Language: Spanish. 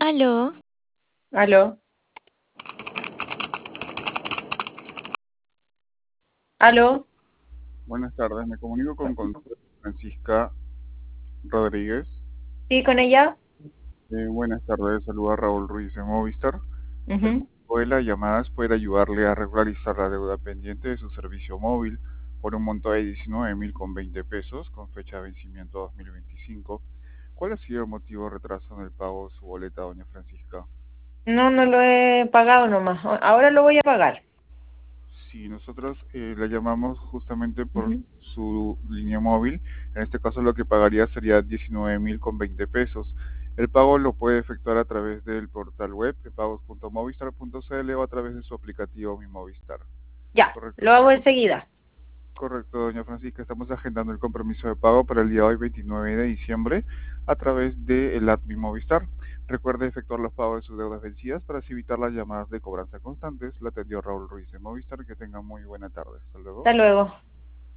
Aló, Aló, aló, Buenas tardes, me comunico con Francisca Rodríguez. sí, con ella. Buenas tardes, saluda Raúl Ruiz de Movistar. El Ujú. motivo de la llamada es poder ayudarle a regularizar la deuda pendiente de su servicio móvil por un monto de 19.020 pesos con fecha de vencimiento 2025. ¿Cuál ha sido el motivo de retraso en el pago de su boleta, doña Francisca? No, no lo he pagado nomás. Ahora lo voy a pagar. Sí, nosotros la llamamos justamente por Ujú. su línea móvil. En este caso lo que pagaría sería 19.020 pesos. El pago lo puede efectuar a través del portal web de pagos.movistar.cl o a través de su aplicativo Mi Movistar. Ya, Correcto. lo hago enseguida. Correcto, doña Francisca. Estamos agendando el compromiso de pago para el día de hoy, 29 de diciembre, a través del app Mi Movistar. Recuerde efectuar los pagos de sus deudas vencidas para así evitar las llamadas de cobranza constantes. La atendió Raúl Ruiz de Movistar. Que tenga muy buena tarde. Hasta luego. Hasta luego.